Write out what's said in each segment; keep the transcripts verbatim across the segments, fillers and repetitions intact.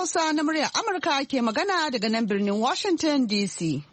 Hausa na muryar Amurka ke magana daga nan birnin Washington D C.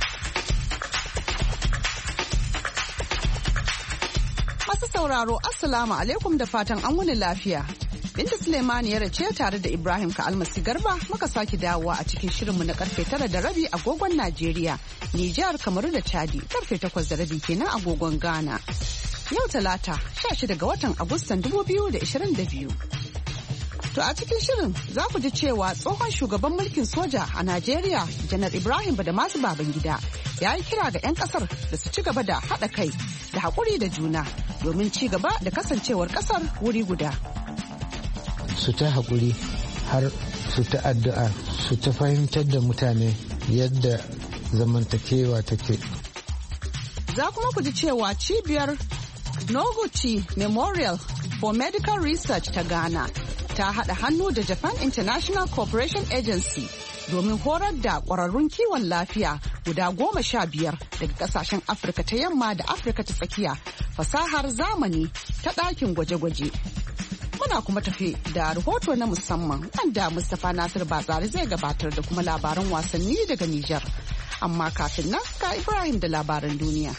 Masu sauraro, Assalamu alaikum da fatan an wani lafiya. Binta Suleimani ya race tare da Ibrahim Ka'almasi Garba muka sake dawowa a cikin shirinmu na karfe tara da rabi agogon Najeriya, Nijar, Kamaru da Chadi, karfe takwas da rabi kenan agogon Ghana. Yau Talata, sha shida ga watan Agustan dubu biyu da ashirin da biyu. To a cikin shirin za ku ji cewa tsohon shugaban mulkin soja a Najeriya, Janar Ibrahim Badamasu Babangida, ya yi kira ga 'yan kasar da su ci gaba da haɗa kai da haƙuri da juna domin ci gaba da kasancewar kasar wuri guda. Su ta haƙuri har su ta addu'a su ta fahimtar da mutane yadda zamantakewa take. Za kuma ku ji cewa cibiyar Noguchi Memorial for Medical Research ta Ghana ta haɗa hannu da Japan International Cooperation Agency domin horar da ƙwararrun kiwon lafiya guda goma sha biyar daga ƙasashen Afirka ta yamma da Afirka ta tsakiya fasahar zamani ta ɗakin gwaje-gwaje. Muna kuma tafi da rahoto na musamman wanda Mustapha Nasir Batsari zai gabatar da kuma labaran wasanni daga Nijar. Amma kafin nan ga Ibrahim da labaran duniya.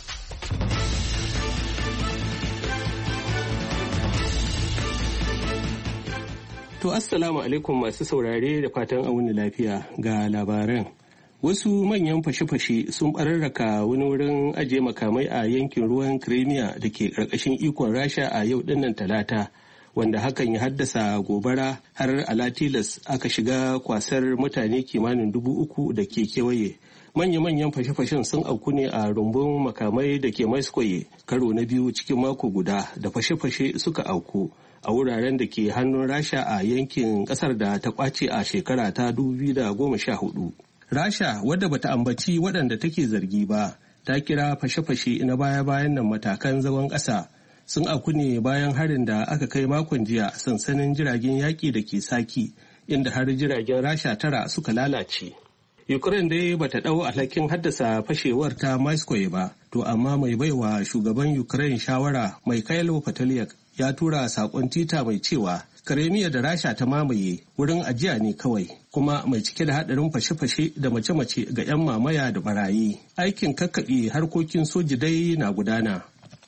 To assalamu alaikum masu saurare da fatan auni lafiya ga labaran. Wasu manyan fashe-fashe sun bararraka wani wurin ajiye makamai a yankin ruwan Crimea da ke ƙarƙashin ikon Rasha a yau dinnan Talata, wanda hakan ya haddasa gobara har alatilas aka shiga kwasar mutane kimanin dubu uku da ke kewaye. Manya-manyan fashe-fashen sun auku ne a rumbun makamai da ke Maiskoye karo na biyu cikin mako guda da fashe-fashe suka auku a wuraren da ke hannun Rasha a yankin kasar da ta kwace a shekara ta dubu biyu da goma sha hudu. Rasha, wadda bata ambaci waɗanda take zargi ba, ta kira fashe-fashe na baya-bayan nan matakan zagon ƙasa sun auku ne bayan harin da aka kai makon jiya sansanin jiragen yaƙi da ke Saki, inda har jiragen Rasha tara suka lalace. Ukraine dai bata ɗau alhakin haddasa fashewar ta Moscow ba, to amma mai baiwa shugaban Ukraine shawara Mikhailo Podolyak ya tura sakon tita mai cewa Crimea da Rasha ta mamaye wurin ajiya ne kawai, kuma mai cike da hadarin fashe-fashe da mace-mace ga 'yan mamaya da barayi. Aikin kakkaɓe harkokin soji dai na gudana.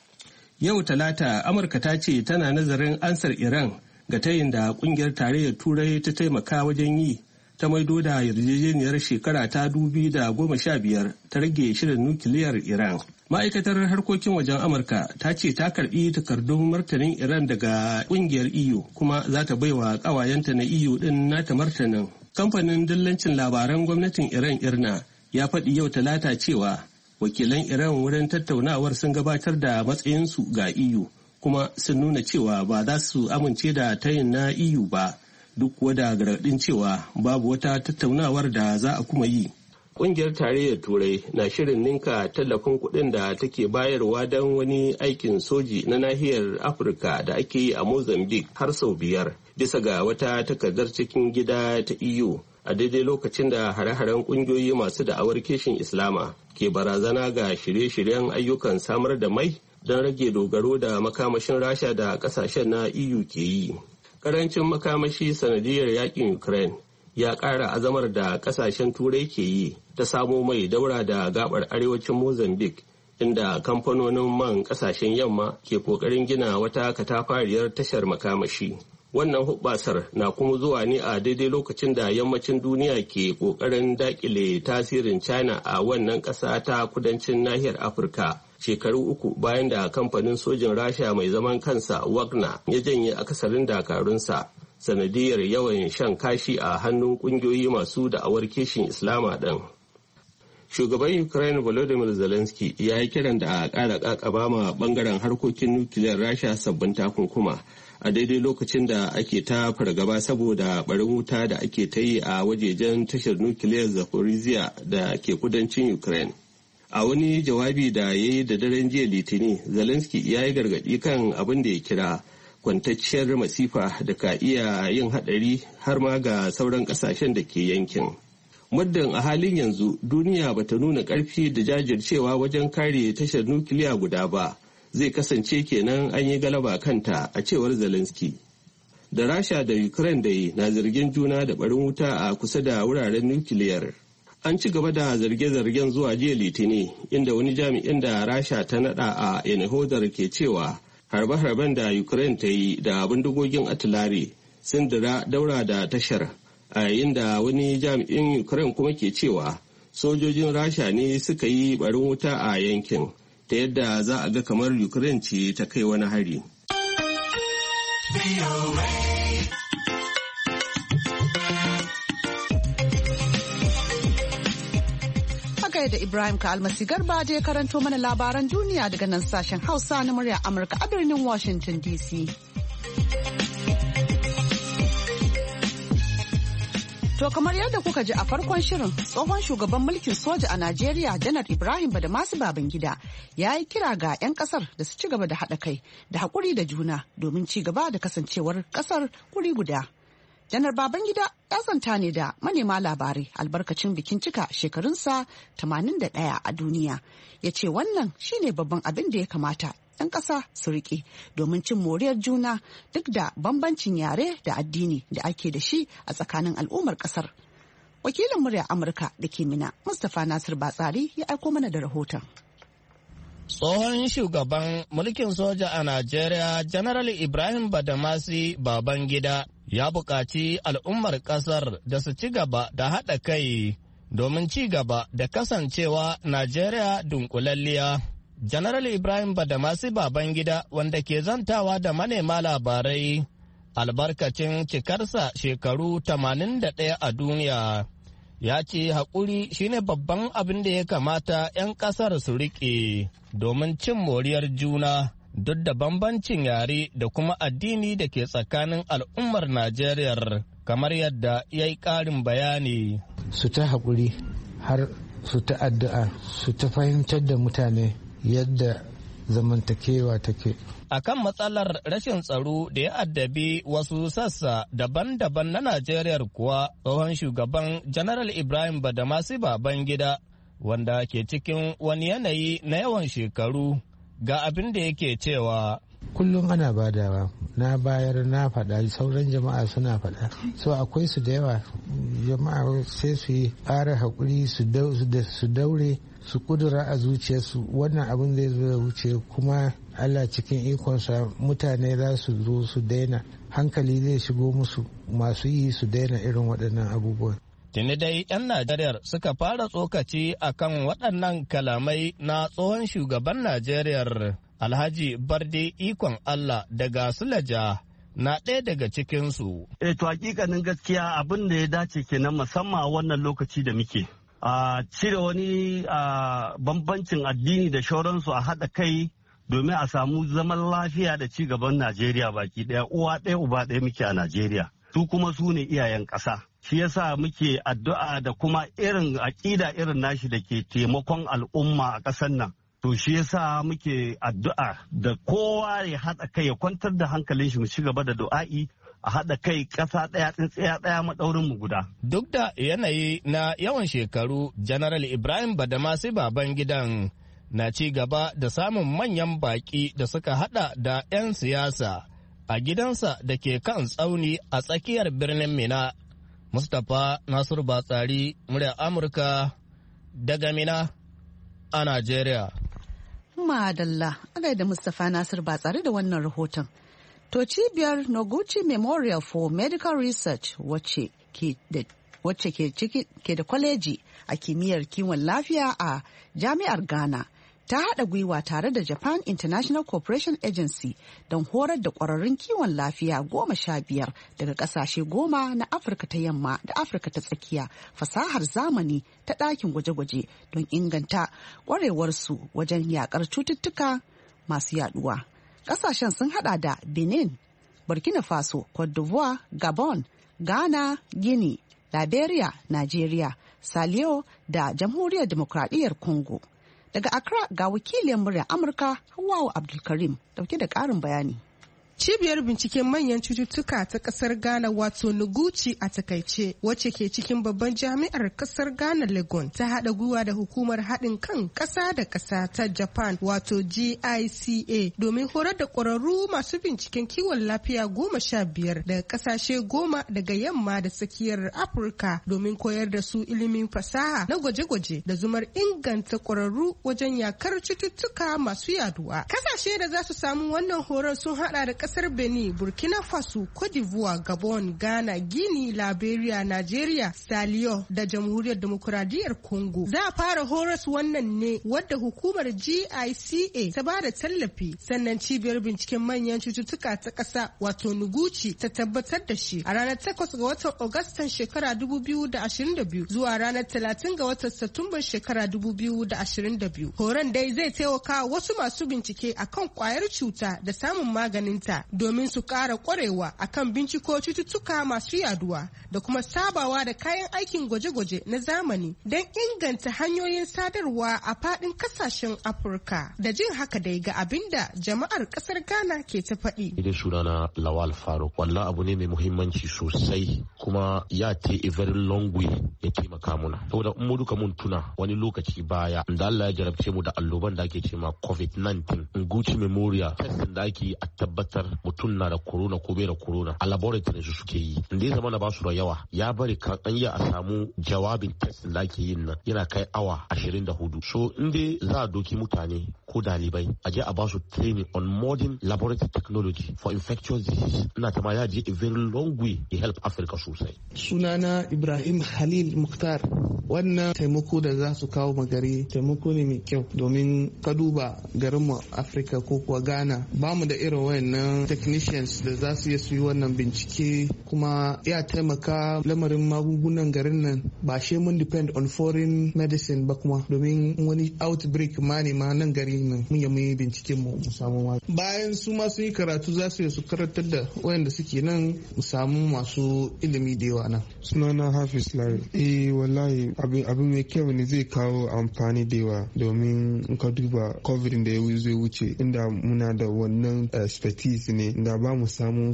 Yau Talata, Amurka ta ce tana nazarin ansar Iran ga tayin da kungiyar tarayyar Turai ta taimaka wajen yi ta maido da yarjejeniyar shekara ta dubi da goma sha biyar ta rage shirin nukiliyar Iran. Ma'aikatar harkokin wajen Amurka ta ce ta karbi takardun martanin Iran daga kungiyar E U kuma za ta baiwa kawayenta na E U din nata martanin. Kamfanin dillancin labaran gwamnatin Iran Irna ya faɗi yau Talata cewa wakilan Iran wurin tattaunawar sun gabatar da matsayinsu ga E U kuma sun nuna cewa ba za su amince da tayin na E U ba, duk wada gargaɗin cewa babu wata tattaunawar da za a kuma yi. Ƙungiyar tarayyar Turai na shirin ninka tallafin kuɗin da take bayarwa don wani aikin soji na nahiyar Afirka da ake yi a Mozambique har sau biyar, bisa ga wata takardar cikin gida ta E U, a daidai lokacin da hare-haren ƙungiyoyi masu da'awar kishin Islama ke barazana ga shirye-shiryen ayyukan samar da mai don rage dogaro da makamashin Rasha da ƙasashen na E U ke yi. Karancin makamashi sanadiyar yakin Ukraine ya ƙara azamar da ƙasashen Turai ke yi ta samo mai daura da gabar arewacin Mozambique, inda kamfanonin man ƙasashen yamma ke ƙoƙarin gina wata katafariyar tashar makamashi. Wannan hubbasar na kuma zuwa ne a daidai lokacin da yammacin duniya ke ƙoƙarin daƙile tasirin China a wannan ƙasa ta kudancin nahiyar Afirka. Shekaru uku bayan da kamfanin sojin Rasha mai zaman kansa Wagner ya janye akasarin dakarunsa sanadiyar yawan shan kashi a hannun kungiyoyi masu da'awar kishin Islama ɗin. Shugaban Ukraine Volodymyr Zelensky ya yi kiran da a ƙara ƙaƙaba ma ɓangaren harkokin nukiliyar Rasha sabbin takunkuma a daidai lokacin da ake ta fargaba saboda barin wuta da ake ta yi a wajejen tashar nukiliyar Zaporizhia da ke kudancin Ukraine. A wani jawabi da ya yi da daren jiya Litinin, Zelensky ya yi gargaɗi kan abin da ya kira kwantacciyar masifa da ka iya yin haɗari har ma ga sauran ƙasashen da ke yankin. Muddin a halin yanzu duniya bata nuna ƙarfi da jajircewa wajen kare tashar nukiliya guda ba, zai kasance kenan an yi galaba kanta, a cewar Zelensky. da Rasha da Ukraine dai na zargin juna da barin wuta a kusa da wuraren nukiliyar. An ci gaba da zarge-zargen zuwa jiya Litinin, inda wani jami'in da Rasha ta nada a Enehodar ke cewa harbe-harben da Ukraine ta yi da bindigogin atilare sun dira daura da tashar, a yayin da wani jami'in Ukraine kuma ke cewa sojojin Rasha ne suka yi barin wuta a yankin, ta yadda za a ga kamar Ukraine ce ta kai wani hari. Da Ibrahim ka almasi garba da ya karanto mana labaran duniya daga nan sashen Hausa na murya Amurka a birnin Washington D C. To kamar yadda kuka ji a farkon shirin, tsohon shugaban mulkin soja a Najeriya Janar Ibrahim Badamasi Babangida ya yi kira ga 'yan kasar da su ci gaba da haɗa kai da haƙuri da juna domin ci gaba da kasancewar kasar kuri guda. Janar Babangida ya zanta ne da manema labarai albarkacin bikin cika shekarunsa tamanin da ɗaya a duniya. Ya ce wannan shine babban abin da ya kamata 'yan ƙasa su riƙe domin cin moriyar juna duk da bambancin yare da addini da ake da shi a tsakanin al'ummar ƙasar. Wakilin murya Amurka da ke Mina, Mustapha Nasir Batsari ya aiko mana da rahoton. Tsohon shugaban mulkin soja a Najeriya, General Ibrahim Badamasi Babangida, ya buƙaci al'ummar ƙasar da su ci gaba da haɗa kai domin ci gaba da kasancewa Najeriya dunkulalliya. General Ibrahim Badamasi Babangida, wanda ke zantawa da manema labarai albarkacin cikarsa shekaru tamanin da ɗaya a duniya, ya ce haƙuri shine babban abin da ya kamata 'yan ƙasar su riƙe domin cin moriyar juna duk da bambancin yare da kuma addini da ke tsakanin al'ummar Najeriya, kamar yadda ya yi ƙarin bayani. Su ta haƙuri har su ta addu'a su ta fahimtar da mutane yadda zamantakewa take. A kan matsalar rashin tsaro da ya addabi wasu sassa daban-daban na Najeriya kuwa, tsohon shugaban General Ibrahim Badamasi Babangida, wanda ke cikin wani yanayi na yawan shekaru, ga abin da yake cewa. Kullum ana badawa, na bayar na faɗa, sauran jama'a suna faɗa. So akwai su da yawa, jama'a sai su yi ƙara haƙuri su daure su kudura a zuciyarsu wannan abin zai zo ya wuce, kuma Allah cikin ikonsa mutane za su zo su daina, hankali zai shigo musu masu yi su daina irin waɗannan abubuwan. Tuni dai 'yan Najeriya suka fara tsokaci akan waɗannan kalamai na tsohon shugaban Najeriya Alhaji Barde Ikon Allah daga Sulaja na ɗaya daga cikinsu. E to hakikanin gaskiya abin da ya dace kenan musamman a wannan lokaci da muke. A cire wani bambancin addini da shauransu a haɗa kai domin a samu zaman lafiya da ci gaban Najeriya baki ɗaya, uwa ɗaya uba ɗaya muke a Najeriya. Su kuma su ne iyayen ƙasa. Shi yasa muke addu'a da kuma irin aƙida irin nashi da ke taimakon al'umma a ƙasar nan. To shi yasa muke addu'a da kowa ya haɗa kai ya kwantar da hankalin shi mu ci gaba da du'a'i a haɗa kai ƙasa ɗaya tsintsiya ɗaya maɗaurin mu guda. Duk da yanayi na yawan shekaru, General Ibrahim Badamasi Babangidan na ci gaba da samun manyan baƙi da suka haɗa da 'yan siyasa a gidansa da ke kan tsauni a tsakiyar birnin Mina. Mustapha Nasiru Batsari, murya Amurka daga Mina a Najeriya. Madalla, a gaida Mustapha Nasiru Batsari da wannan rahoton. To cibiyar Noguchi Memorial for Medical Research wacce ke da wacce ke ciki ke da kwaleji a kimiyyar kiwon lafiya a Jami'ar Ghana ta haɗa gwiwa tare da Japan International Cooperation Agency don horar da ƙwararrun kiwon lafiya goma sha biyar daga ƙasashe goma na Afirka ta yamma da Afirka ta tsakiya fasahar zamani ta ɗakin gwaje-gwaje don inganta ƙwarewarsu wajen yaƙar cututtuka masu yaɗuwa. Ƙasashen sun hada da Benin, Burkina Faso, Cote d'Ivoire, Gabon, Ghana, Guinea, Liberia, Nigeria, Saliyo da Jamhuriyar Demokradiyyar Congo. Daga Accra ga wakiliyar murya Amurka Hawwa Abdulkarim dauke da ƙarin bayani. Cibiyar binciken manyan cututtuka ta kasar Ghana wato Noguchi a takaice wacce ke cikin babban jami'ar kasar Ghana Legon ta haɗa gwiwa da hukumar haɗin kan ƙasa da ƙasa ta Japan wato G I C A domin horar da ƙwararru masu binciken kiwon lafiya goma sha biyar daga ƙasashe goma daga yamma da tsakiyar Afirka domin koyar da su ilimin fasaha na gwaje-gwaje da zumar inganta ƙwararru wajen yakar cututtuka masu yaduwa. Ƙasashe da za su samu wannan horar sun haɗa da ƙasar Benin, Burkina Faso, Cote d'Ivoire, Gabon, Ghana, Guinea, Liberia, Nigeria, Saliyo da Jamhuriyar Demokuraɗiyyar Congo. Za a fara horas wannan ne wadda hukumar G I C A ta ba da tallafi, sannan cibiyar binciken manyan cututtuka ta ƙasa wato Noguchi ta tabbatar da shi a ranar takwas ga watan Agustan shekara dubu biyu da ashirin da biyu zuwa ranar talatin ga watan Satumban shekara dubu biyu da ashirin da biyu. Horon dai zai taimaka wasu masu bincike akan kwayar cuta da samun maganinta domin su ƙara ƙwarewa akan binciko cututtuka masu yaduwa da kuma sabawa da kayan aikin gwaje-gwaje na zamani don inganta hanyoyin sadarwa a faɗin ƙasashen Afirka. Da jin haka dai ga abinda jama'ar ƙasar Ghana ke ta faɗi. Idan sunana Lawal Faruk, wallah abu ne mai muhimmanci sosai kuma ya ta a very long way ya taimaka muna. Saboda in mu duka mun tuna wani lokaci baya da Allah ya jarabce mu da alloban da ake ce ma covid nineteen, Noguchi Memorial testin da ake a tabbatar mutum na da corona ko bai da corona a laboratory su suke yi. Da ya zama na basu da yawa ya bari kan an yi a samu jawabin testin da ake yin nan yana kai awa ashirin da hudu. So in dai za a doki mutane ko dalibai a je a basu training on modern laboratory technology for infectious disease, ina ta ma ya je a very long way ya help Africa sosai. Sunana Ibrahim Halil Mukhtar. Wannan taimako da za su kawo magari taimako ne mai kyau domin ka duba garinmu Afirka ko kuwa Ghana ba mu da irin wayannan technicians da za su yi su yi wannan bincike, kuma ya taimaka lamarin magungunan garin nan ba she mun depend on foreign medicine ba, kuma domin wani outbreak ma ne ma nan gari nan mun yi mun binciken mu mu samu ma bayan su ma sun yi karatu za su yi su karantar da wayanda suke nan mu samu masu ilimi da yawa nan. Sunana Hafiz Lari. Eh wallahi abin mai kyau ne, zai kawo amfani da yawa domin in ka duba covid da ya zai wuce inda muna da wannan expertise ne da ba mu samu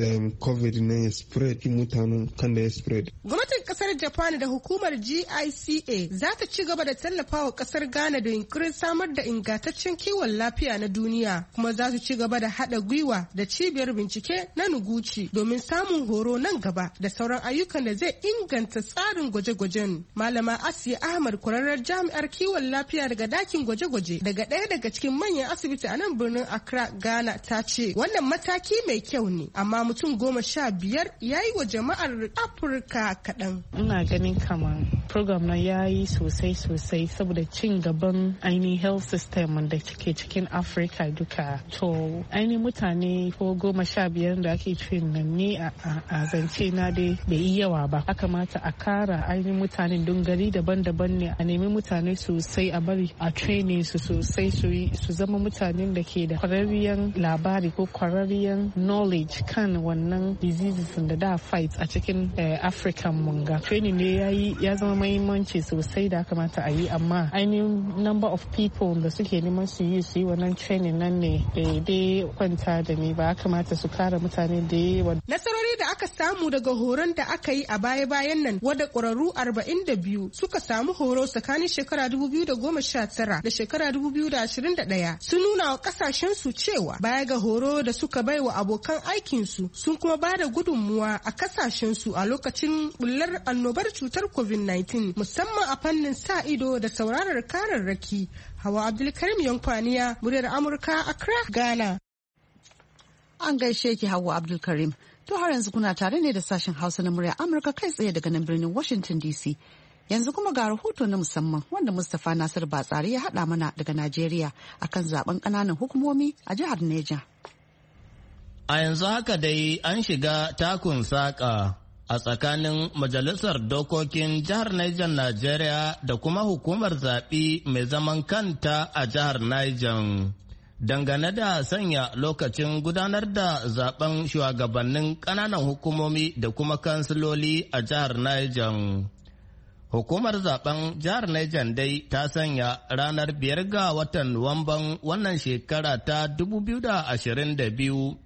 covid na ya spread mutanen kan da ya spread. Gwamnatin kasar Japan da hukumar G I C A za ta ci gaba da tallafawa kasar Ghana da yunkurin samar da ingantaccen kiwon lafiya na duniya, kuma za su ci gaba da haɗa gwiwa da cibiyar bincike na Noguchi domin samun horo nan gaba da sauran ayyukan da zai inganta tsarin gwaje-gwajen. Malama Asiya Ahmad, kwararrar jami'ar kiwon lafiya daga dakin gwaje-gwaje daga ɗaya daga cikin manyan asibiti a nan birnin Accra, Ghana, ta ce wannan mataki mai kyau ne, amma mutum goma sha biyar ya yi wa jama'ar Afirka kaɗan. Ina ganin kamar program na ya yi sosai sosai saboda cin gaban ainihin health system da ke cikin Afirka duka. To ainihin mutane ko goma sha biyar da ake train nan ne a zance na dai bai yi yawa ba. Aka mata a kara ainihin mutanen don gari daban-daban ne, a nemi mutane sosai a bari a training su sosai su zama mutanen da ke da kwararriyar labari ko kwararriyar knowledge kan wannan diseases da da fight a cikin African munga. Training ne ya yi ya zama mahimmanci sosai da kamata a yi, amma ainihin number of people da suke neman su yi su yi wannan training nan ne dai kwanta da ni ba, kamata su kara mutane da yawa. Nasarori da aka samu daga horon da aka yi a baya-bayan nan wadda ƙwararru arba'in da biyu suka samu horo tsakanin shekara dubu biyu da goma sha tara da shekara dubu biyu da ashirin da ɗaya sun nuna wa kasashen su cewa baya ga horo da suka bai wa abokan aikinsu sun kuma ba da gudunmuwa a kasashen su a lokacin bullar annobar cutar covid nineteen, musamman a fannin sa ido da saurarar kararraki. Hawa Abdulkarim Yankwaniya, muryar Amurka, Accra, Ghana. An gaishe ki Hawa Abdulkarim. To har yanzu kuna tare ne da sashen Hausa na muryar Amurka kai tsaye daga nan birnin Washington D C. Yanzu kuma ga rahoto na musamman wanda Mustapha Nasir Batsari ya haɗa mana daga Najeriya akan zaben ƙananan hukumomi a jihar Neja. A yanzu haka dai an shiga takun saƙa a tsakanin Majalisar Dokokin Jihar Niger Najeriya da kuma hukumar zaɓe mai zaman kanta a jihar Niger. Dangane da sanya lokacin gudanar da zaben shugabannin ƙananan hukumomi da kuma kansiloli a jihar Niger. Hukumar zaben jihar Niger dai ta sanya ranar biyar ga watan Nuwamban wannan shekara ta dubu biyu da ashirin da biyu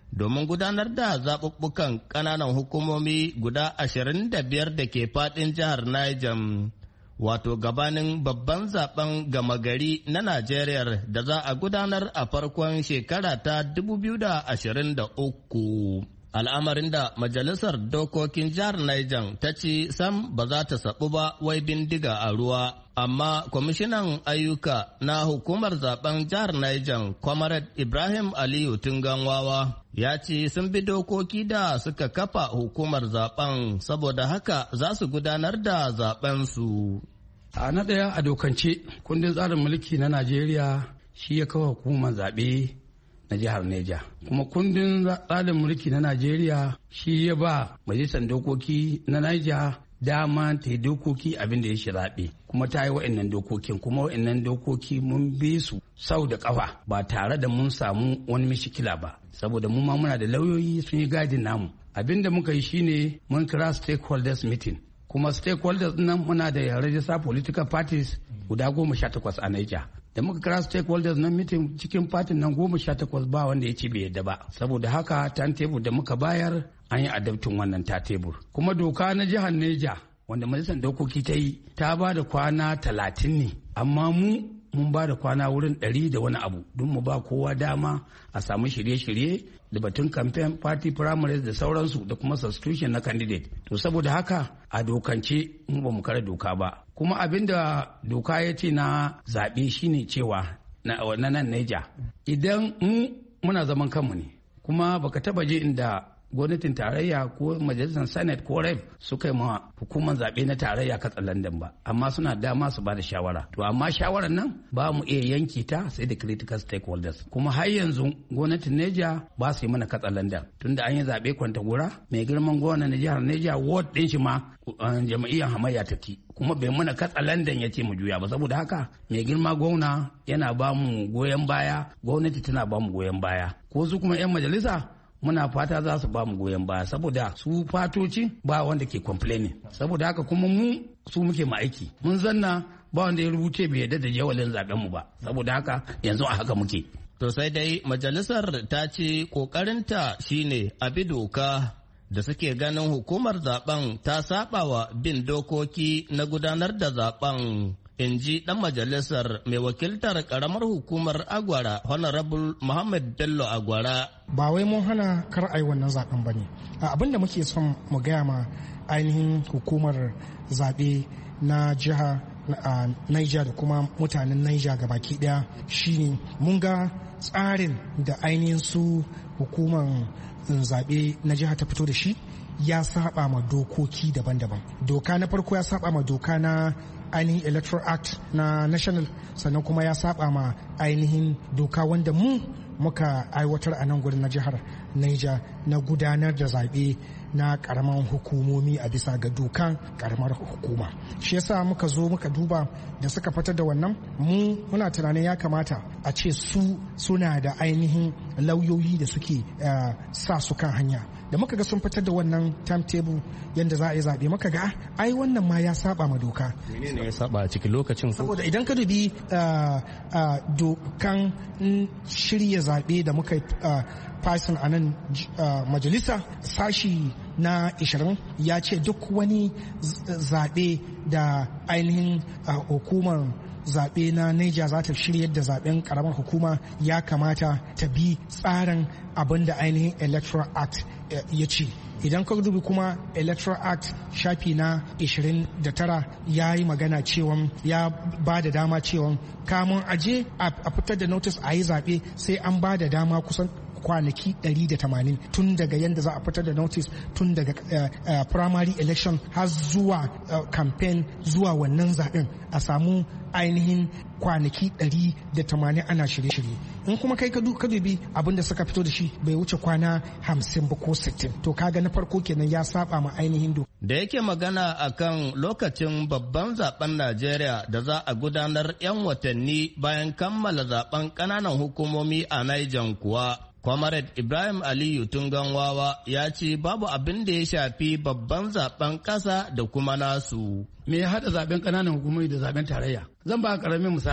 domin gudanar da zaɓuɓɓukan ƙananan hukumomi guda ashirin da biyar da ke faɗin jihar Niger, wato gabanin babban zaben gama gari na Najeriya da za a gudanar a farkon shekara ta dubu biyu da ashirin da uku. Al'amarin da Majalisar Dokokin Jihar Niger ta ce sam ba za ta saɓu ba wai bindiga a ruwa, amma kwamishinan ayyuka na hukumar zaben jihar Niger, Comrade Ibrahim Aliyu Tunganwawa, ya ce sun bi dokoki da suka kafa hukumar zaben saboda haka za su gudanar da zaben su. A na ɗaya a dokance kundin tsarin mulki na Najeriya shi ya kawo hukumar zaɓe na jihar Neja. Kuma kundin tsarin mulki na Najeriya shi ya ba majalisar dokoki na Niger dama ta yi dokoki abin da ya shi zaɓe. Kuma ta yi wa'annan dokokin, kuma wa'annan dokoki mun bi su sau da ƙafa ba tare da mun samu wani mishikila ba. Saboda mu ma muna da lauyoyi sun yi gadin namu. Abin da muka yi shine mun kira stakeholders meeting. Kuma stakeholders nan muna da register political parties guda goma sha takwas a Niger. Da muka kira stakeholders nan meeting cikin fatin nan goma sha takwas ba wanda ya ce bai yadda ba. Saboda haka timetable da muka bayar an yi adaptin wannan timetable. Kuma doka na jihar Neja wanda majalisar dokoki ta yi ta ba da kwana talatin ne, amma mu mun ba da kwana wurin ɗari da wani abu don mu ba kowa dama a samu shirye-shirye da batun campaign party primaries da sauransu da kuma substitution na candidate. To saboda haka a dokance mu ba mu kare doka ba. Kuma abin da doka ya ce na zaɓe shine cewa na nan Neja idan mu muna zaman kanmu ne, kuma baka taba je inda gwamnatin tarayya ko majalisar senate ko rep suka yi ma hukumar zaɓe na tarayya katsalandan ba, amma suna dama su ba da shawara. To amma shawarar nan ba mu iya yanki ta sai da critical stakeholders. Kuma har yanzu gwamnatin Neja ba su yi mana katsalandan tunda an yi zaɓe kwanta gora mai girman gwamna na jihar Neja ward ɗin shi ma jama'iyyar hamayya ta ki, kuma bai mana katsalandan ya ce mu juya ba. Saboda haka mai girma gwamna yana ba mu goyon baya, gwamnati tana ba mu goyon baya, ko su kuma 'yan majalisa muna fata za su ba mu goyon baya, saboda su fatoci ba wanda ke complaining. Saboda haka kuma mu su muke ma aiki, mun zanna ba wanda ya rubuce bai yarda da jawalin zaben mu ba. Saboda haka yanzu a haka muke. To sai dai majalisar ta ce kokarinta shine a bi doka da suke ganin hukumar zaben ta saba wa bin dokoki na gudanar da zaben. In ji ɗan majalisar mai wakiltar ƙaramar hukumar Agwara, Honorable Muhammad Bello Agwara. Ba wai mun hana kar a yi wannan zaben ba ne. Abin da muke son mu gaya ma ainihin hukumar zaɓe na jiha a Niger da kuma mutanen Niger ga baki ɗaya shine mun ga tsarin da ainihin su hukumar zaɓe na jiha ta fito da shi ya saba ma dokoki daban-daban. Doka na farko ya saba ma doka na ainihin electoral act na national, sannan kuma ya saba ma ainihin doka wanda mu muka aiwatar a nan gudun na jihar Niger na gudanar da zaɓe na karamar hukumomi a bisa ga dokan karamar hukuma. Shi yasa muka zo muka duba da suka fitar da wannan, mu muna tunanin ya kamata a ce su suna da ainihin lauyoyi da suke uh, sa su kan hanya. Da muka ga sun fitar da wannan timetable yadda za a yi zaɓe, muka ga ai wannan ma ya saba ma doka. Menene ya saba a cikin lokacin? Saboda idan ka dubi uh, uh, dokan shirya zaɓe da muka yi uh, fasin a nan uh, majalisa, sashi na ishirin ya ce duk wani zaɓe da ainihin uh, hukumar zaɓe na Niger za ta shiryar da zaɓen ƙaramar hukuma ya kamata ta bi tsarin abin da ainihin Electoral Act ya ce. Idan ka dubi kuma Electoral Act shafi na ishirin da tara ya yi magana cewa ya ba da dama cewa kamun aje a fitar da notice a yi zaɓe sai an ba da dama kusan kwanaki ɗari da tamanin tun daga yadda za a fitar da notice tun daga uh, uh, primary election har zuwa uh, campaign zuwa wannan zaɓen a samu ainihin kwanaki ɗari da tamanin ana shirye-shirye. In kuma kai ka dubi abin da suka fito da shi bai wuce kwana hamsin ba ko sittin, to kaga na farko kenan ya saba ma ainihin do. Da yake magana akan lokacin babban zaben Najeriya da za a gudanar 'yan watanni bayan kammala zaben ƙananan hukumomi a Niger kuwa, Comrade Ibrahim Aliyu Tunganwawa ya ce babu abin da ya shafi babban zaben ƙasa da kuma nasu. Me ya haɗa zaben ƙananan hukumomi da zaben tarayya? Zan ba ƙaramin misali.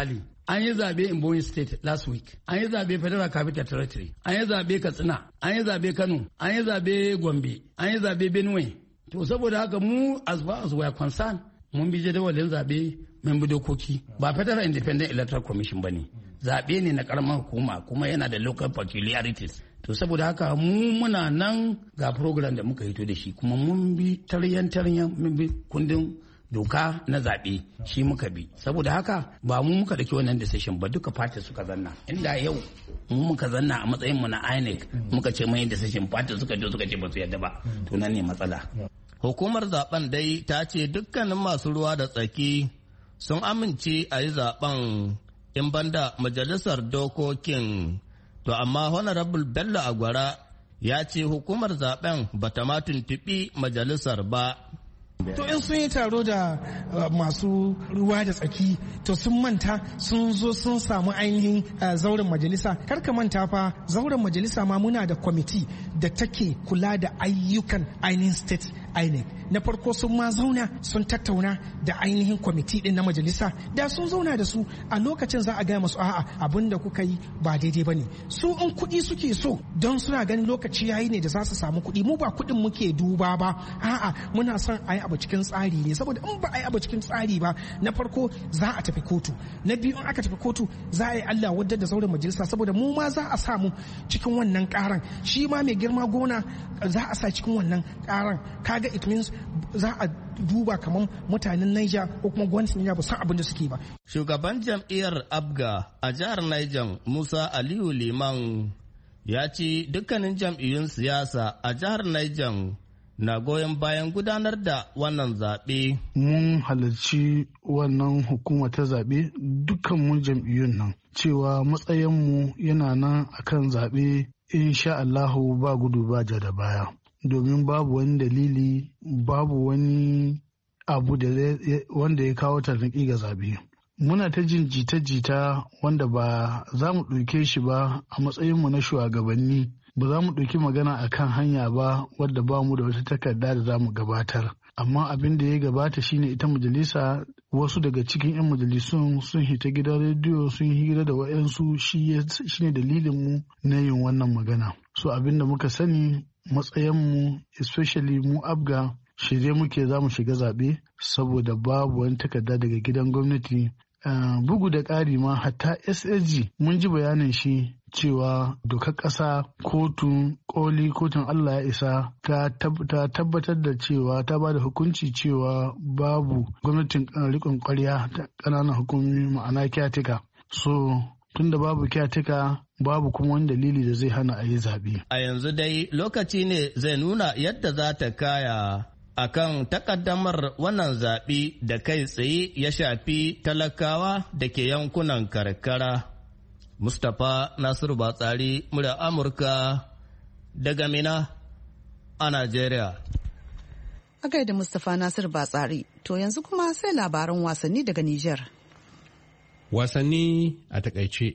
an yi zaɓe in Boeing State last week, an yi zaɓe Federal Capital Territory, an yi zaɓe Katsina, an yi zaɓe Kano, an yi zaɓe Gombe, an yi zaɓe Benue. To saboda haka mu as far as we are concerned mun bi jadawalin zaɓe mun bi dokoki ba Federal Independent Electoral Commission ba ne. Zaɓe ne na ƙaramar hukuma kuma yana da local peculiarities. To saboda haka mu muna nan ga program da muka hito da shi kuma mun bi taryan taryan mun bi kundin doka na zaɓe shi muka bi. Saboda haka ba mu muka dake wannan decision ba duka party suka zanna. Inda yau mu muka zanna a matsayin mu na I N E C muka ce mai decision party suka je suka ce ba su yadda ba. To nan ne matsala. Hukumar zaben dai ta ce dukkanin masu ruwa da tsaki sun amince a yi zaben in banda majalisar dokokin. To amma Honorable Bello Agwara ya ce hukumar zaben bata ma tuntuɓi majalisar ba. To in sun yi taro da uh, masu ruwa da tsaki to sun manta sun zo sun samu ainihin uh, zauren majalisa. Karka manta fa zauren majalisa ma muna da kwamiti da take kula da ayyukan ainihin state I N E C. Na farko sun ma zauna sun tattauna da ainihin kwamiti din na majalisa da sun zauna da su a lokacin za a gaya masu a'a abin da kuka yi ba daidai ba ne. Su in kuɗi suke so don suna ganin lokaci yayi ne da za su samu kuɗi mu ba kuɗin muke duba ba a'a muna son a yi abu cikin tsari ne saboda in ba a yi abu cikin tsari ba na farko za a tafi kotu na biyu in aka tafi kotu za a yi Allah wadda da zauren majalisa saboda mu ma za a samu cikin wannan karan shi ma mai girma gona za a sa cikin wannan karan kaga it means za a duba kamar mutanen Niger ko kuma gwamnatin Niger ba san abin da suke ba. Shugaban jam'iyyar Abga a jihar Niger Musa Aliyu Liman ya ce dukkanin jam'iyyun siyasa a jihar Niger na goyon bayan gudanar da wannan zaɓe. Mun halarci wannan hukuma ta zaɓe dukkan mun jam'iyyun nan cewa matsayinmu yana nan akan zaɓe insha Allahu ba gudu ba ja da baya. Domin babu wani dalili babu wani abu da wanda ya kawo tarnaƙi ga zaɓe. Muna ta jin jita-jita wanda ba za mu ɗauke shi ba a matsayinmu na shugabanni. Ba za mu ɗauki magana a kan hanya ba wadda ba mu da wata takarda da za mu gabatar. Amma abin da ya gabata shine ita majalisa wasu daga cikin 'yan majalisun sun hita gidan rediyo sun hira da wa'yansu shi ne dalilinmu na yin wannan magana. So abin da muka sani matsayinmu especially mu Abga shirye muke za mu shiga zaɓe saboda babu wani takarda daga gidan gwamnati. Uh, bugu da ƙari ma hatta S S G mun ji bayanin shi cewa dokar ƙasa kotun koli kotun Allah ya isa ta tabbatar da cewa ta ba da hukunci cewa babu gwamnatin riƙon ƙwarya ta ƙananan hukumomi ma'ana kyatika. So tunda babu kyatika babu kuma wani dalili da zai hana a yi zaɓe. A yanzu dai lokaci ne zai nuna yadda za ta kaya akan takaddamar wannan zaɓe da kai tsaye ya shafi talakawa da ke yankunan karkara. Mustapha Nasiru Batsari, murya Amurka daga Mina a Najeriya. A gaida Mustapha Nasiru Batsari, to yanzu kuma sai labaran wasanni daga Nijar. Wasanni a takaice.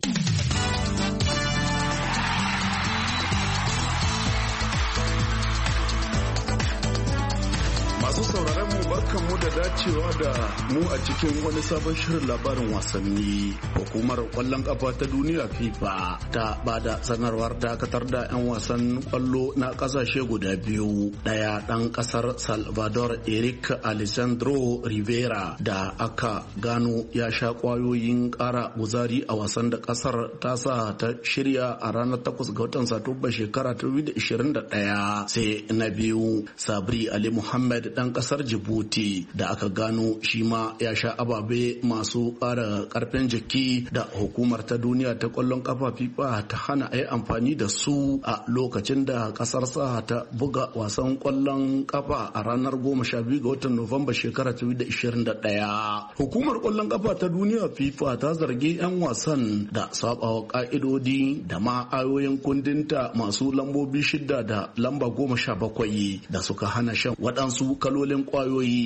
Masu sauraron mu barkan mu da dacewa da mu a cikin wani sabon shirin labarin wasanni. Hukumar kwallon kafa ta duniya FIFA ta bada sanarwar dakatar da 'yan wasan kwallo na kasashe guda biyu. Daya dan kasar Salvador Eric Alessandro Rivera da aka gano ya sha kwayoyin kara guzari a wasan da kasar ta sa ta shirya a ranar takwas ga watan Satumba shekara ta dubu biyu da ishirin da ɗaya. Sai na biyu Sabri Ali Muhammad dan kasar Djibouti da aka gano shi ma ya sha ababe masu ƙara ƙarfin jiki da hukumar ta duniya ta ƙwallon kafa FIFA ta hana a yi amfani da su a lokacin da kasar sa ta buga wasan ƙwallon kafa a ranar goma sha biyu ga watan Nuwamba shekara ta dubu biyu da ishirin da ɗaya. Hukumar ƙwallon kafa ta duniya FIFA ta zargi 'yan wasan da sabawa ƙa'idodi da ma ayoyin kundinta masu lambobi shida da lamba goma sha bakwai da suka hana shan waɗansu kalolin kwayoyi da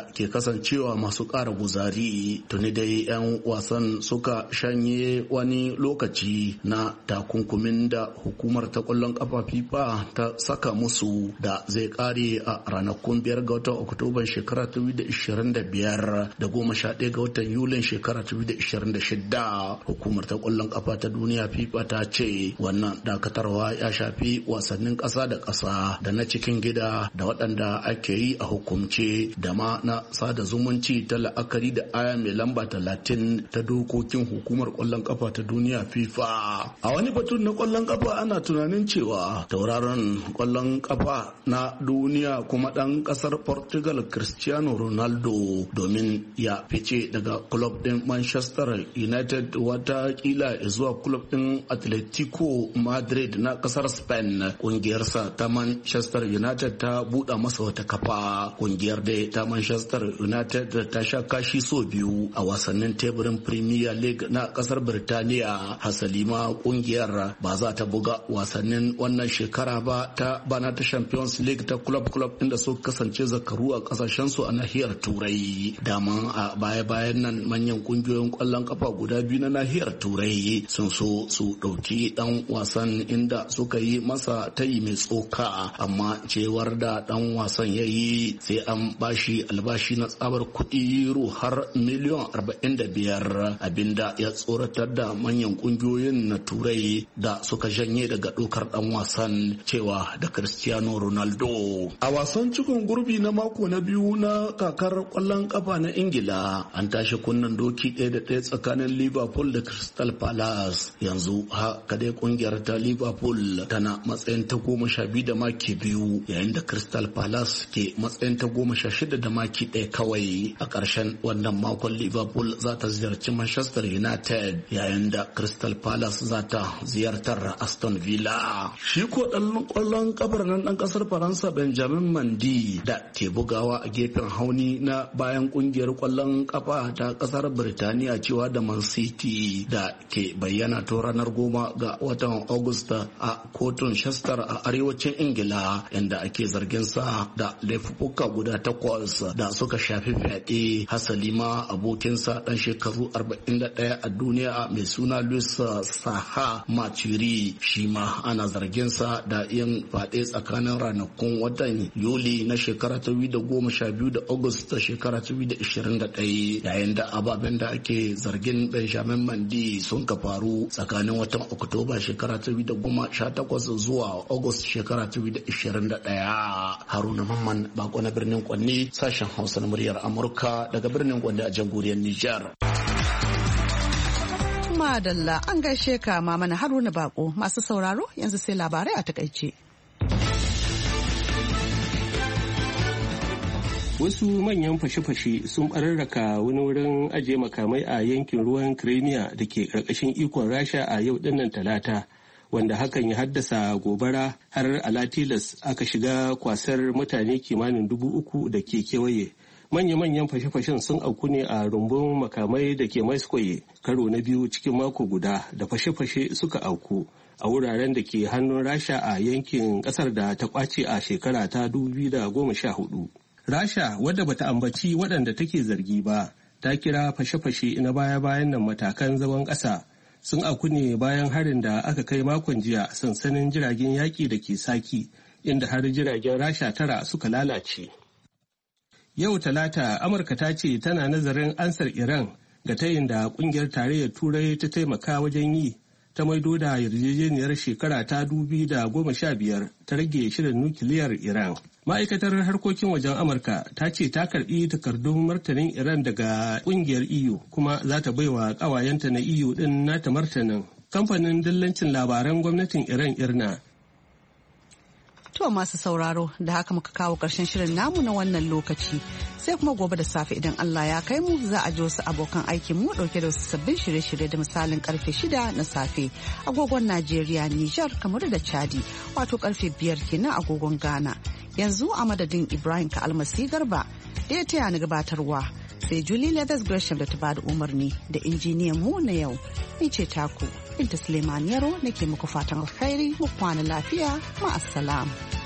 ke kasancewa masu ƙara guzari. Tuni dai 'yan wasan suka shanye wani lokaci na takunkumin da hukumar ta ƙwallon ƙafa FIFA ta saka musu da zai ƙare a ranakun biyar ga watan Oktoban shekara ta dubu da ishirin da biyar da goma sha ɗaya ga watan Yulin shekara ta dubu da ishirin da shida. Hukumar ta ƙwallon ƙafa ta duniya FIFA ta ce wannan dakatarwa ya shafi wasannin ƙasa da ƙasa da na cikin gida da waɗanda ake yi a hukumce da ma na sada zumunci ta la'akari da aya mai lamba talatin ta dokokin hukumar ƙwallon ƙafa ta duniya FIFA. A wani batun na ƙwallon ƙafa ana tunanin cewa tauraron ƙwallon ƙafa na duniya kuma ɗan ƙasar Portugal Cristiano Ronaldo domin ya fice daga club ɗin Manchester United wata kila zuwa club ɗin Atletico Madrid na ƙasar Spain. Ƙungiyarsa ta Manchester United ta buɗa masa wata kafa. Ƙungiyar da ta Manchester United ta sha kashi so biyu a wasannin teburin Premier League na ƙasar Birtaniya. Hasali ma ƙungiyar ba za ta buga wasannin wannan shekara ba ta bana ta Champions League ta club club inda su kasance zakaru a kasashen su a nahiyar Turai. Dama a baya-bayan nan manyan kungiyoyin kwallon kafa guda biyu na nahiyar Turai sun so su dauki dan wasan inda suka yi masa tayi mai tsoka, amma cewar da dan wasan yayi sai an bashi albashi na tsabar kuɗi euro har miliyan arba'in da biyar, abinda ya tsoratar da manyan kungiyoyin na Turai da suka janye daga dokar dan wasan cewa da Cristiano Ronaldo. A wasan cikin gurbi na mako na biyu na kakar kwallon kafa na Ingila an tashi kunnen doki ɗaya da ɗaya tsakanin Liverpool da Crystal Palace. Yanzu haka dai kungiyar ta Liverpool tana matsayin ta goma sha biyu da maki biyu, yayin da Crystal Palace ke matsayin ta goma sha shida da maki ɗaya kawai. A ƙarshen wannan makon Liverpool za ta ziyarci Manchester United, yayin da Crystal Palace za ta ziyartar Aston Villa. Shi ko ɗan kwallon kafar nan ɗan ƙasar Faransa Benjamin Mendy da ke bugawa a gefen hauni na bayan kungiyar kwallon kafa ta ƙasar Birtaniya cewa da Man City da ke bayyana to ranar goma ga watan Agusta a kotun Chester a arewacin Ingila, inda ake zargin sa da laifuka guda takwas da suka shafi fyaɗe. Hasali ma abokinsa ɗan shekaru arba'in da ɗaya a duniya mai suna Luis Saha Maturi shi ma ana zargin sa da yin fyaɗe tsakanin ranakun watan Yuli na shekara ta da goma sha biyu da Agusta shekara ta da ishirin da ɗaya, yayin da ababen da ake zargin Benjamin Mendy sun ka faru tsakanin watan Oktoba shekara ta da goma sha takwas zuwa August shekara ta da ishirin da ɗaya. Haruna Mamman Bako na birnin Kwanne, sashen Hausa na muryar Amurka daga birnin Kwanne a jamhuriyar Nijar. Madalla an gaishe ka Mamman Haruna Bako. Masu sauraro yanzu sai labarai a takaice. Wasu manyan fashe-fashe sun ɓararraka wani wurin ajiye makamai a yankin ruwan Crimea da ke ƙarƙashin ikon Rasha a yau dinnan Talata, wanda hakan ya haddasa gobara har alatilas aka shiga kwasar mutane kimanin dubu uku da ke kewaye. Manya-manyan fashe-fashen sun auku ne a rumbun makamai da ke Maiskoye karo na biyu cikin mako guda da fashe-fashe suka auku a wuraren da ke hannun Rasha a yankin ƙasar da ta ƙwace a shekara ta dubu da goma sha hudu. Rasha, wadda bata ambaci waɗanda take zargi ba, ta kira fashe-fashe na baya-bayan nan matakan zagon ƙasa sun auku ne bayan harin da aka kai makon jiya sansanin jiragen yaƙi da ke Saki, inda har jiragen Rasha tara suka lalace. Yau Talata, Amurka ta ce tana nazarin ansar Iran ga tayin da ƙungiyar tarayyar Turai ta taimaka wajen yi ta maido da yarjejeniyar shekara ta dubi da goma sha biyar ta rage shirin nukiliyar Iran. Ma'aikatar harkokin wajen Amurka ta ce ta karbi takardun martanin Iran daga kungiyar E U kuma za ta baiwa kawayenta na E U din nata martanin. Kamfanin dillancin labaran gwamnatin Iran Irna. To masu sauraro da haka muka kawo ƙarshen shirin namu na wannan lokaci. Sai kuma gobe da safe idan Allah ya kai mu za a ji wasu abokan aikin mu dauke da wasu sabbin shirye-shirye da misalin karfe shida na safe agogon Najeriya, Nijar, kamar da Chadi, wato karfe biyar kenan agogon Ghana. Yanzu a madadin Ibrahim Ka'almasi Garba da ya taya ni gabatarwa, sai Julie Leathers Gresham da ta bada umarni da injiniyan mu na yau. Ni ce taku Binta Suleiman Yaro nake muku fatan alkhairi, mu kwana lafiya, ma'assalam.